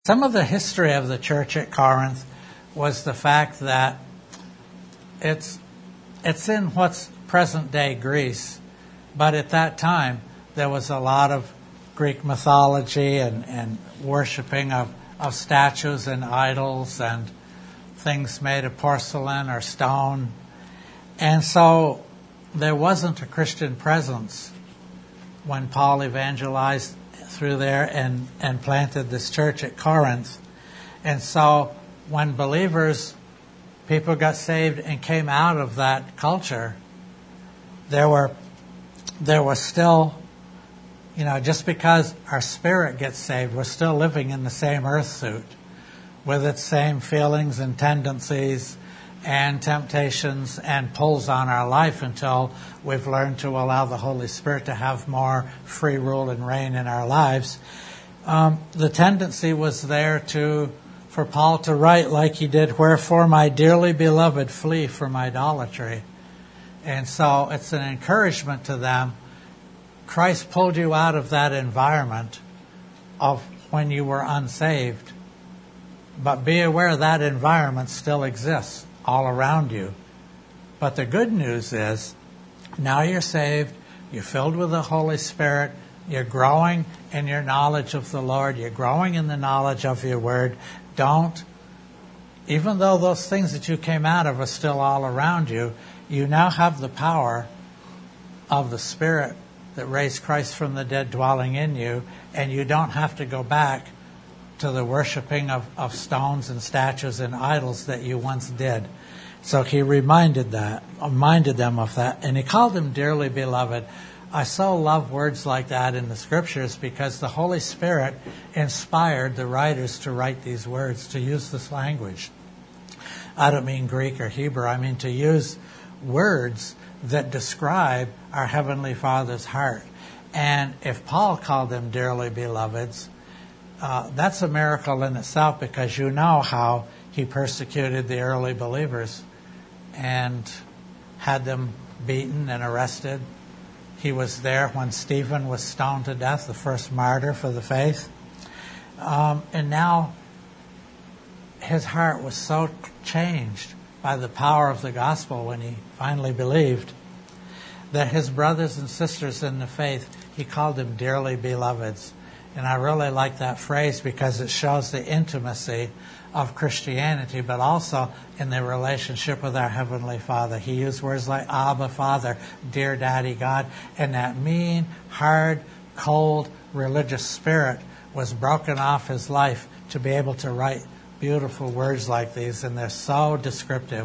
Some of the history of the church at Corinth was the fact that it's in what's present-day Greece, but at that time there was a lot of Greek mythology and worshiping of statues and idols and things made of porcelain or stone. And so there wasn't a Christian presence when Paul evangelized through there and planted this church at Corinth. And so when people got saved and came out of that culture, there was still, just because our spirit gets saved, we're still living in the same earth suit with its same feelings and tendencies and temptations and pulls on our life until we've learned to allow the Holy Spirit to have more free rule and reign in our lives. The tendency was there for Paul to write like he did, "Wherefore, my dearly beloved, flee from idolatry." And so it's an encouragement to them. Christ pulled you out of that environment of when you were unsaved. But be aware that environment still exists all around you. But the good news is, now you're saved, you're filled with the Holy Spirit, you're growing in your knowledge of the Lord, you're growing in the knowledge of your Word. Even though those things that you came out of are still all around you, you now have the power of the Spirit that raised Christ from the dead dwelling in you, and you don't have to go back to the worshiping of stones and statues and idols that you once did. So he reminded them of that, and he called them dearly beloved. I so love words like that in the Scriptures because the Holy Spirit inspired the writers to write these words, to use this language. I don't mean Greek or Hebrew. I mean to use words that describe our Heavenly Father's heart. And if Paul called them dearly beloveds, that's a miracle in itself, because you know how he persecuted the early believers and had them beaten and arrested. He was there when Stephen was stoned to death, the first martyr for the faith. And now his heart was so changed by the power of the gospel when he finally believed that his brothers and sisters in the faith, he called them dearly beloveds. And I really like that phrase because it shows the intimacy of Christianity, but also in the relationship with our Heavenly Father. He used words like Abba, Father, dear Daddy God, and that mean, hard, cold, religious spirit was broken off his life to be able to write beautiful words like these, and they're so descriptive.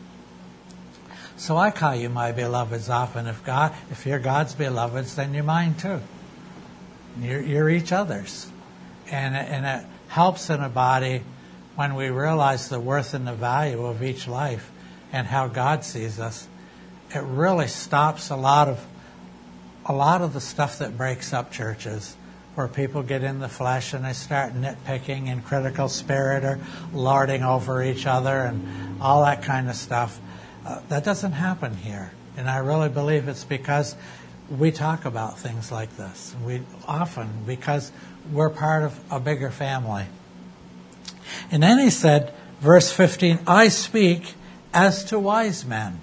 So I call you my beloveds often. If you're God's beloveds, then you're mine too. You're each other's. And it helps in a body when we realize the worth and the value of each life and how God sees us. It really stops a lot of the stuff that breaks up churches, where people get in the flesh and they start nitpicking and critical spirit or lording over each other and all that kind of stuff. That doesn't happen here. And I really believe it's because we talk about things like this. Because we're part of a bigger family. And then he said, verse 15, I speak as to wise men.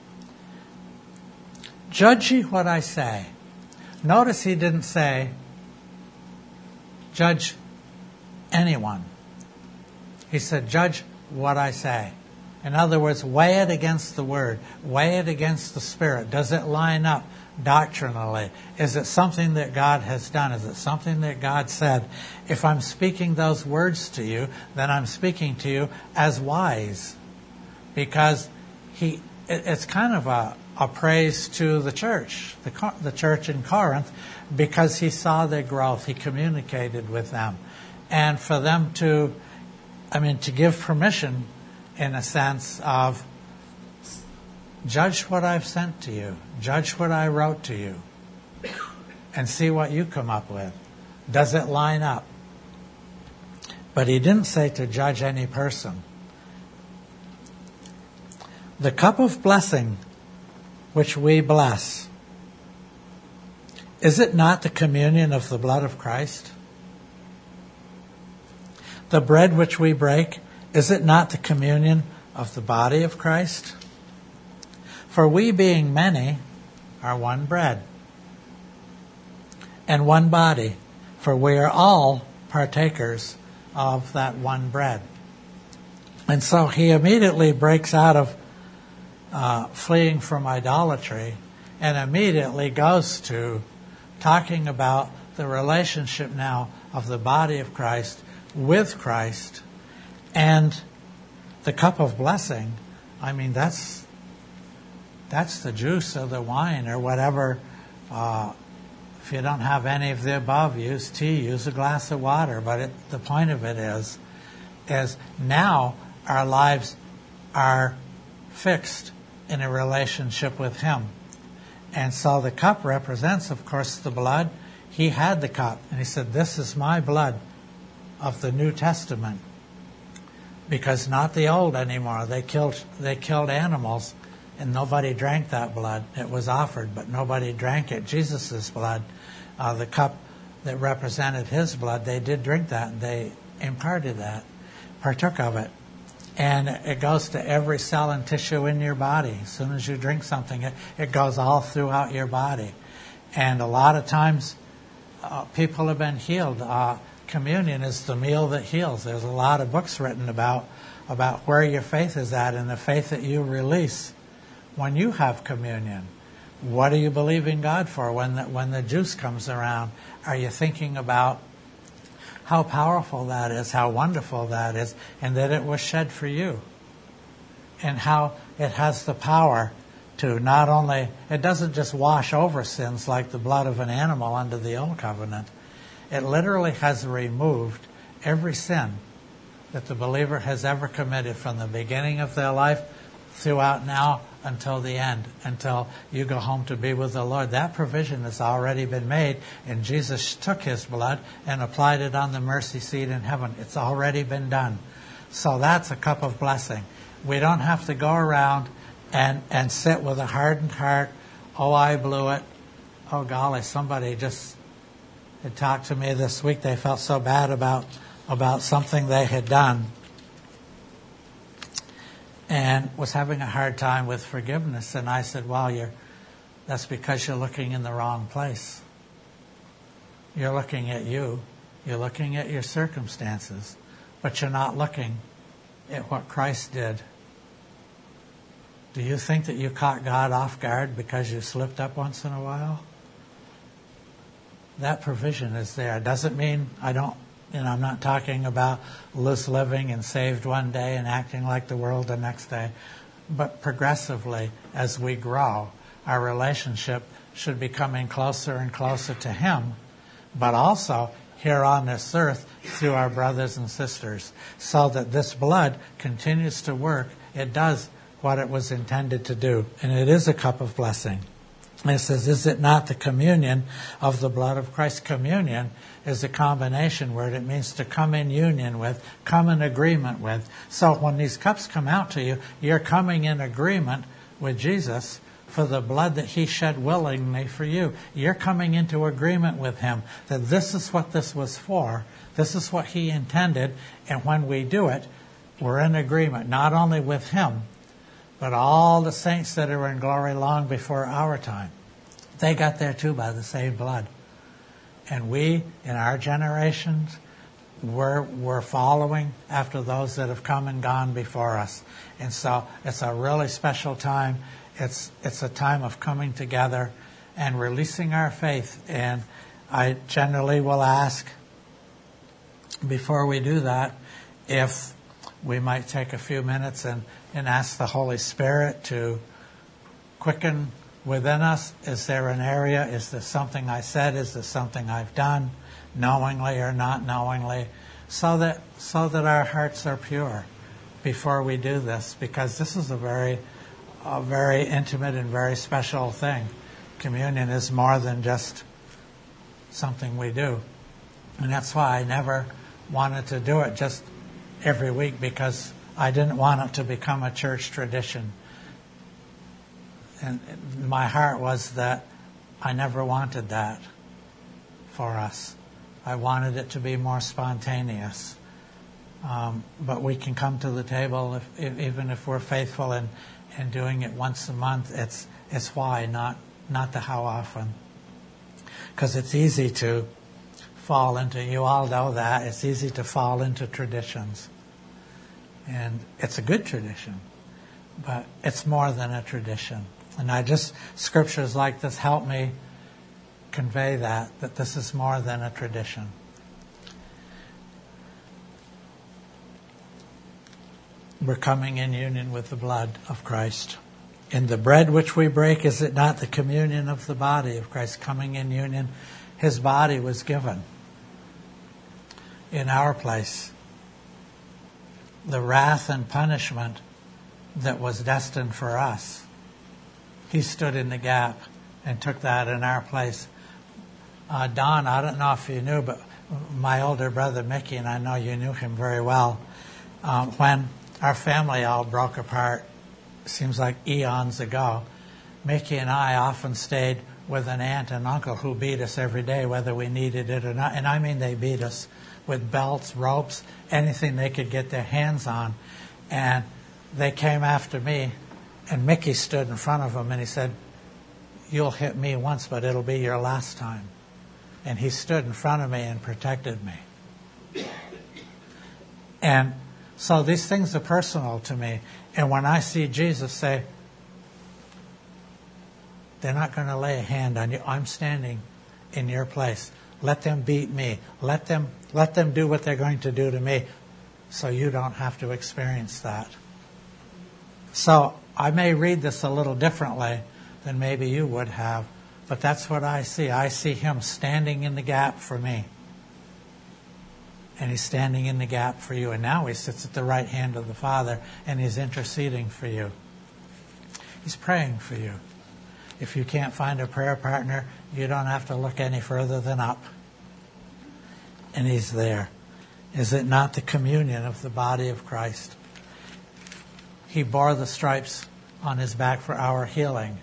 Judge ye what I say. Notice he didn't say, judge anyone. He said, judge what I say. In other words, weigh it against the Word. Weigh it against the Spirit. Does it line up doctrinally? Is it something that God has done? Is it something that God said? If I'm speaking those words to you, then I'm speaking to you as wise. Because it's kind of a praise to the church, the church in Corinth, because he saw their growth. He communicated with them. And for them to give permission in a sense of, judge what I've sent to you. Judge what I wrote to you. And see what you come up with. Does it line up? But he didn't say to judge any person. The cup of blessing which we bless, is it not the communion of the blood of Christ? the bread which we break, is it not the communion of the body of Christ? For we, being many, are one bread and one body, for we are all partakers of that one bread. And so he immediately breaks out of fleeing from idolatry and immediately goes to talking about the relationship now of the body of Christ with Christ and the cup of blessing. I mean, that's the juice of the wine or whatever. If you don't have any of the above, use tea, use a glass of water. But the point of it is now our lives are fixed in a relationship with Him. And so the cup represents, of course, the blood. He had the cup, and He said, "This is my blood of the New Testament." Because not the old anymore. They killed animals, and nobody drank that blood. It was offered, but nobody drank it. Jesus' blood, the cup that represented His blood, they did drink that, and they imparted that, partook of it. And it goes to every cell and tissue in your body. As soon as you drink something, it goes all throughout your body. And a lot of times, people have been healed. Communion is the meal that heals. There's a lot of books written about where your faith is at and the faith that you release when you have communion. What are you believing God for when the juice comes around? Are you thinking about how powerful that is, how wonderful that is, and that it was shed for you? And how it has the power to not only, it doesn't just wash over sins like the blood of an animal under the old covenant. It literally has removed every sin that the believer has ever committed from the beginning of their life throughout now until the end, until you go home to be with the Lord. That provision has already been made, and Jesus took His blood and applied it on the mercy seat in heaven. It's already been done. So that's a cup of blessing. We don't have to go around and sit with a hardened heart. Oh, I blew it. Oh, golly, somebody just had talked to me this week. They felt so bad about something they had done and was having a hard time with forgiveness. And I said, well, that's because you're looking in the wrong place. You're looking at you. You're looking at your circumstances. But you're not looking at what Christ did. Do you think that you caught God off guard because you slipped up once in a while? That provision is there. It doesn't mean I'm not talking about loose living and saved one day and acting like the world the next day. But progressively, as we grow, our relationship should be coming closer and closer to Him, but also here on this earth through our brothers and sisters, so that this blood continues to work. It does what it was intended to do, and it is a cup of blessing. And it says, is it not the communion of the blood of Christ? Communion is a combination word. It means to come in union with, come in agreement with. So when these cups come out to you, you're coming in agreement with Jesus for the blood that He shed willingly for you. You're coming into agreement with Him that this is what this was for. This is what He intended. And when we do it, we're in agreement, not only with Him, but all the saints that are in glory long before our time. They got there too by the same blood. And we, in our generations, we're following after those that have come and gone before us. And so it's a really special time. It's a time of coming together and releasing our faith. And I generally will ask, before we do that, if we might take a few minutes and ask the Holy Spirit to quicken within us. Is there an area? Is there something I said? Is there something I've done, knowingly or not knowingly? So that our hearts are pure before we do this, because this is a very intimate and very special thing. Communion is more than just something we do. And that's why I never wanted to do it just every week, because I didn't want it to become a church tradition. And my heart was that I never wanted that for us. I wanted it to be more spontaneous. But we can come to the table even if we're faithful and doing it once a month. It's why, not the how often. Because it's easy to fall into, you all know that, it's easy to fall into traditions. And it's a good tradition, but it's more than a tradition. And scriptures like this help me convey that this is more than a tradition. We're coming in union with the blood of Christ. In the bread which we break, is it not the communion of the body of Christ? Coming in union, His body was given in our place. The wrath and punishment that was destined for us, He stood in the gap and took that in our place. Don, I don't know if you knew, but my older brother Mickey, and I know you knew him very well, when our family all broke apart, seems like eons ago, Mickey and I often stayed with an aunt and uncle who beat us every day, whether we needed it or not. And I mean they beat us with belts, ropes, anything they could get their hands on. And they came after me, and Mickey stood in front of them, and he said, "You'll hit me once, but it'll be your last time." And he stood in front of me and protected me. And so these things are personal to me. And when I see Jesus say, they're not going to lay a hand on you. I'm standing in your place. Let them beat me. Let them do what they're going to do to me, so you don't have to experience that. So I may read this a little differently than maybe you would have, but that's what I see. I see Him standing in the gap for me. And He's standing in the gap for you. And now He sits at the right hand of the Father, and He's interceding for you. He's praying for you. If you can't find a prayer partner, you don't have to look any further than up. And He's there. Is it not the communion of the body of Christ? He bore the stripes on His back for our healing.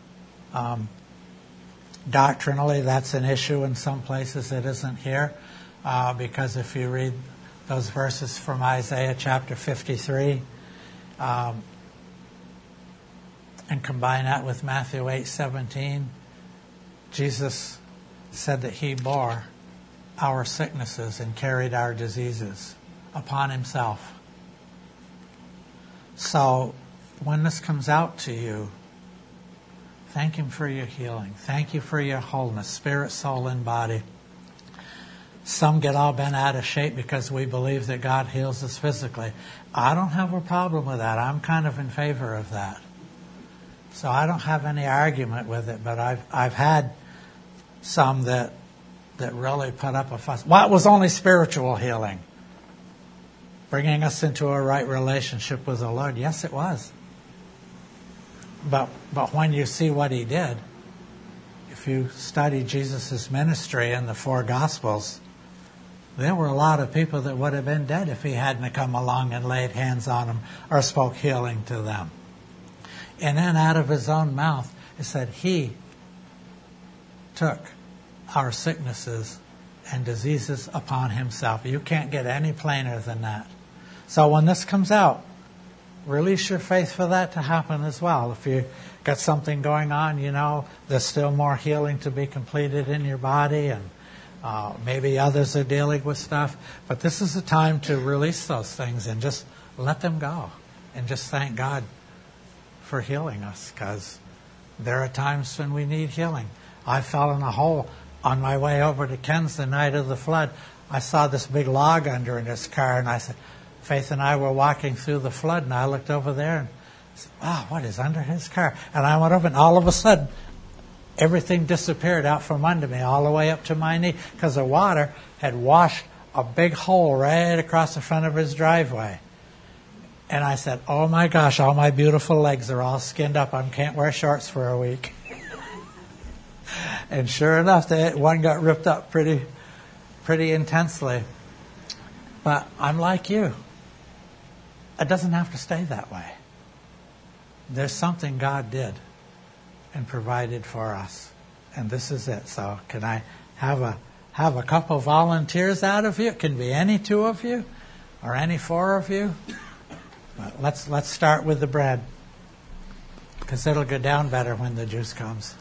Doctrinally, that's an issue in some places. It isn't here. Because if you read those verses from Isaiah chapter 53 and combine that with Matthew 8:17, Jesus said that He bore our sicknesses and carried our diseases upon Himself. So when this comes out to you, thank Him for your healing. Thank you for your wholeness, spirit, soul, and body. Some get all bent out of shape because we believe that God heals us physically. I don't have a problem with that. I'm kind of in favor of that. So I don't have any argument with it, but I've had some that really put up a fuss. Well, it was only spiritual healing, bringing us into a right relationship with the Lord. Yes, it was. But when you see what He did, if you study Jesus' ministry in the 4 Gospels, there were a lot of people that would have been dead if He hadn't come along and laid hands on them or spoke healing to them. And then out of His own mouth, it said He took our sicknesses and diseases upon Himself. You can't get any plainer than that. So when this comes out, release your faith for that to happen as well. If you got something going on, there's still more healing to be completed in your body, and maybe others are dealing with stuff. But this is the time to release those things and just let them go and just thank God for healing us, because there are times when we need healing. I fell in a hole on my way over to Ken's the night of the flood. I saw this big log under in his car, and I said, Faith and I were walking through the flood, and I looked over there and said, wow, what is under his car? And I went over, and all of a sudden, everything disappeared out from under me, all the way up to my knee, because the water had washed a big hole right across the front of his driveway. And I said, oh my gosh, all my beautiful legs are all skinned up. I can't wear shorts for a week. And sure enough, one got ripped up pretty intensely. But I'm like you. It doesn't have to stay that way. There's something God did and provided for us. And this is it. So can I have a couple volunteers out of you? It can be any 2 of you. Are any four of you? Let's start with the bread, because it'll go down better when the juice comes.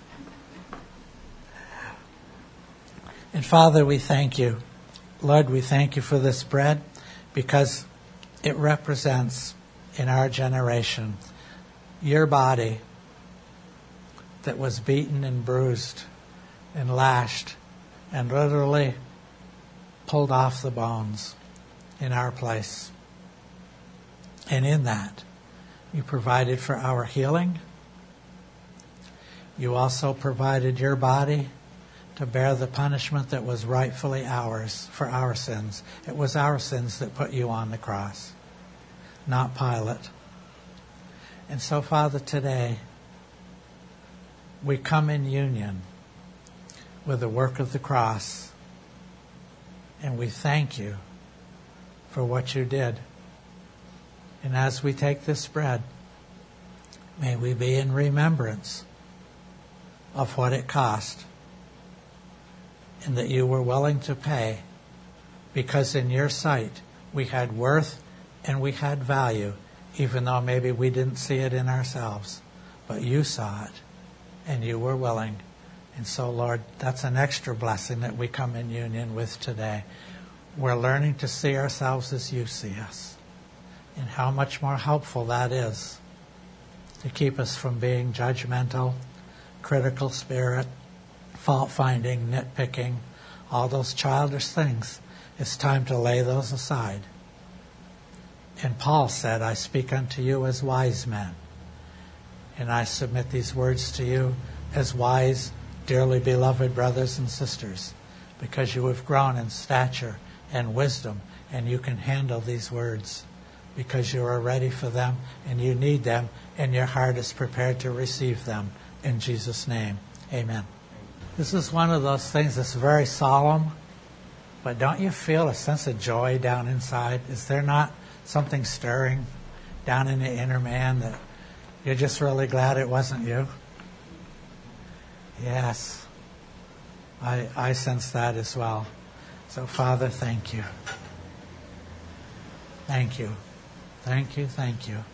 And Father, we thank you. Lord, we thank you for this bread, because it represents, in our generation, your body that was beaten and bruised and lashed and literally pulled off the bones in our place. And in that, you provided for our healing. You also provided your body to bear the punishment that was rightfully ours for our sins. It was our sins that put you on the cross, not Pilate. And so, Father, today, we come in union with the work of the cross, and we thank you for what you did. And as we take this bread, may we be in remembrance of what it cost, and that you were willing to pay, because in your sight we had worth and we had value, even though maybe we didn't see it in ourselves. But you saw it, and you were willing. And so, Lord, that's an extra blessing that we come in union with today. We're learning to see ourselves as you see us, and how much more helpful that is to keep us from being judgmental, critical spirit, fault-finding, nitpicking, all those childish things. It's time to lay those aside. And Paul said, I speak unto you as wise men. And I submit these words to you as wise, dearly beloved brothers and sisters, because you have grown in stature and wisdom, and you can handle these words because you are ready for them, and you need them, and your heart is prepared to receive them. In Jesus' name, amen. This is one of those things that's very solemn, but don't you feel a sense of joy down inside? Is there not something stirring down in the inner man that you're just really glad it wasn't you? Yes, I sense that as well. So, Father, thank you. Thank you. Thank you, thank you.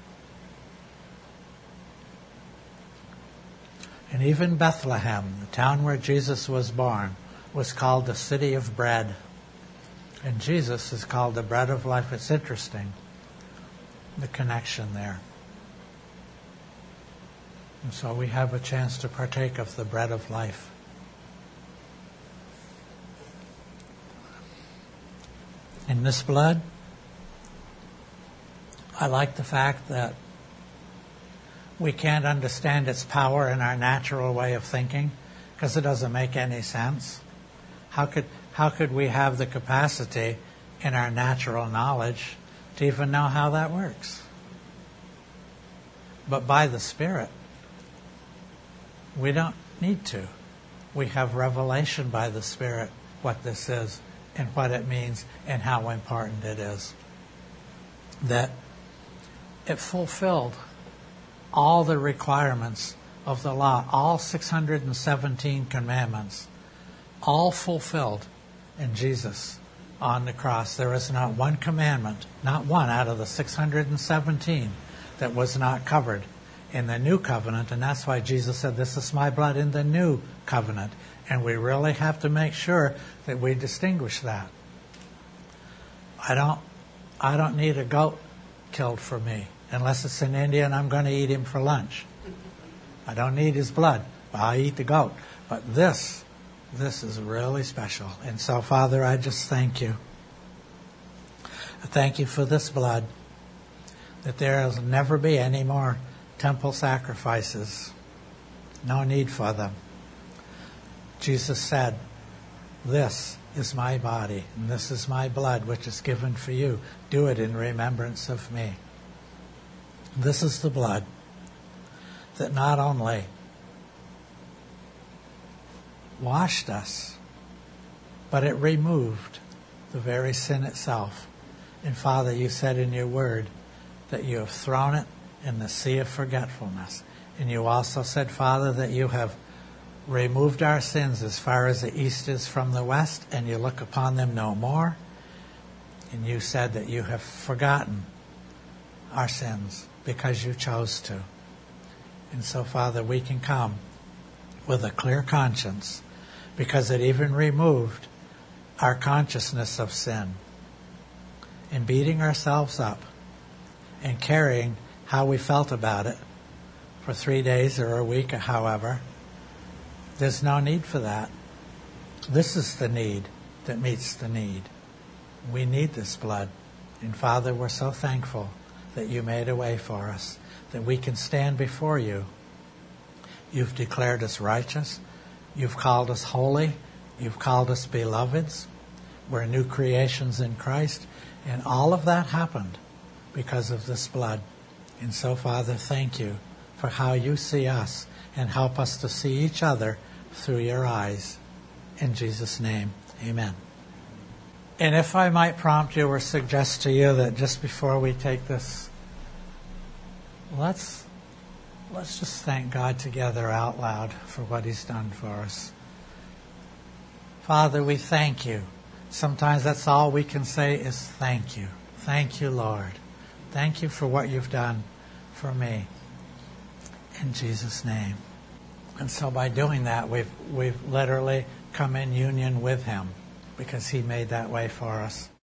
And even Bethlehem, the town where Jesus was born, was called the city of bread. And Jesus is called the bread of life. It's interesting, the connection there. And so we have a chance to partake of the bread of life. In this blood, I like the fact that we can't understand its power in our natural way of thinking, because it doesn't make any sense. How could we have the capacity in our natural knowledge to even know how that works? But by the Spirit, we don't need to. We have revelation by the Spirit what this is and what it means and how important it is. That it fulfilled all the requirements of the law, all 617 commandments, all fulfilled in Jesus on the cross. There is not one commandment, not one out of the 617 that was not covered in the new covenant. And that's why Jesus said, this is my blood in the new covenant. And we really have to make sure that we distinguish that. I don't need a goat killed for me. Unless it's in India and I'm going to eat him for lunch. I don't need his blood. I'll eat the goat. But this is really special. And so, Father, I just thank you. I thank you for this blood, that there will never be any more temple sacrifices. No need for them. Jesus said, this is my body, and this is my blood, which is given for you. Do it in remembrance of me. This is the blood that not only washed us, but it removed the very sin itself. And Father, you said in your word that you have thrown it in the sea of forgetfulness. And you also said, Father, that you have removed our sins as far as the east is from the west, and you look upon them no more. And you said that you have forgotten our sins because you chose to. And so, Father, we can come with a clear conscience because it even removed our consciousness of sin. And beating ourselves up and carrying how we felt about it for 3 days or a week or however, there's no need for that. This is the need that meets the need. We need this blood. And Father, we're so thankful that you made a way for us, that we can stand before you. You've declared us righteous. You've called us holy. You've called us beloveds. We're new creations in Christ. And all of that happened because of this blood. And so, Father, thank you for how you see us and help us to see each other through your eyes. In Jesus' name, amen. And if I might prompt you or suggest to you that just before we take this, let's just thank God together out loud for what he's done for us. Father, we thank you. Sometimes that's all we can say is thank you. Thank you, Lord. Thank you for what you've done for me. In Jesus' name. And so by doing that, we've literally come in union with him because he made that way for us.